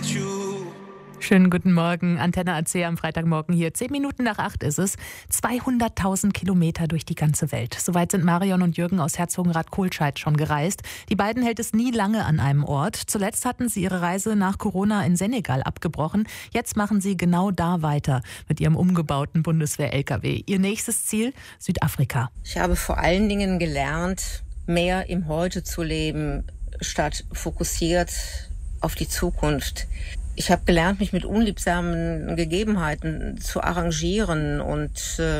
Schönen guten Morgen, Antenne AC am Freitagmorgen hier. 7:10 ist es. 200.000 Kilometer durch die ganze Welt. Soweit sind Marion und Jürgen aus Herzogenrath-Kohlscheid schon gereist. Die beiden hält es nie lange an einem Ort. Zuletzt hatten sie ihre Reise nach Corona in Senegal abgebrochen. Jetzt machen sie genau da weiter mit ihrem umgebauten Bundeswehr-LKW. Ihr nächstes Ziel? Südafrika. Ich habe vor allen Dingen gelernt, mehr im Heute zu leben, statt fokussiert auf die Zukunft. Ich habe gelernt, mich mit unliebsamen Gegebenheiten zu arrangieren und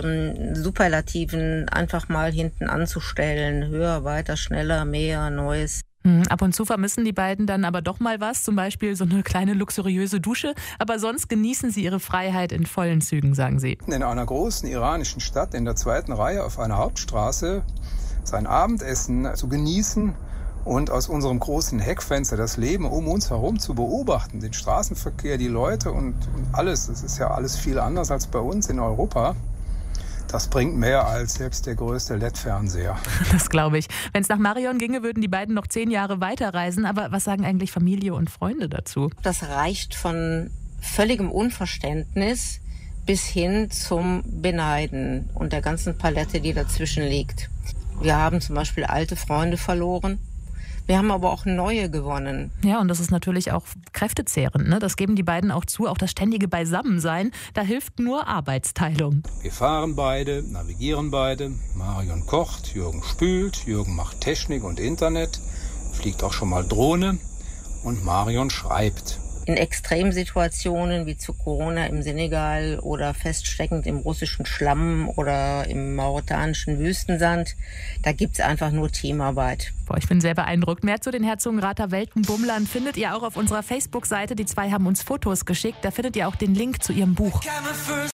Superlativen einfach mal hinten anzustellen. Höher, weiter, schneller, mehr, Neues. Ab und zu vermissen die beiden dann aber doch mal was, zum Beispiel so eine kleine luxuriöse Dusche. Aber sonst genießen sie ihre Freiheit in vollen Zügen, sagen sie. In einer großen iranischen Stadt in der 2. Reihe auf einer Hauptstraße sein Abendessen zu genießen und aus unserem großen Heckfenster das Leben um uns herum zu beobachten, den Straßenverkehr, die Leute und alles. Das ist ja alles viel anders als bei uns in Europa. Das bringt mehr als selbst der größte LED-Fernseher. Das glaube ich. Wenn es nach Marion ginge, würden die beiden noch 10 Jahre weiterreisen. Aber was sagen eigentlich Familie und Freunde dazu? Das reicht von völligem Unverständnis bis hin zum Beneiden und der ganzen Palette, die dazwischen liegt. Wir haben zum Beispiel alte Freunde verloren. Wir haben aber auch neue gewonnen. Ja, und das ist natürlich auch kräftezehrend, ne? Das geben die beiden auch zu, auch das ständige Beisammensein. Da hilft nur Arbeitsteilung. Wir fahren beide, navigieren beide. Marion kocht, Jürgen spült, Jürgen macht Technik und Internet, fliegt auch schon mal Drohne und Marion schreibt. In Extremsituationen wie zu Corona im Senegal oder feststeckend im russischen Schlamm oder im mauretanischen Wüstensand, da gibt's einfach nur Teamarbeit. Boah, ich bin sehr beeindruckt. Mehr zu den Herzogenrather Weltenbummlern findet ihr auch auf unserer Facebook-Seite. Die zwei haben uns Fotos geschickt. Da findet ihr auch den Link zu ihrem Buch.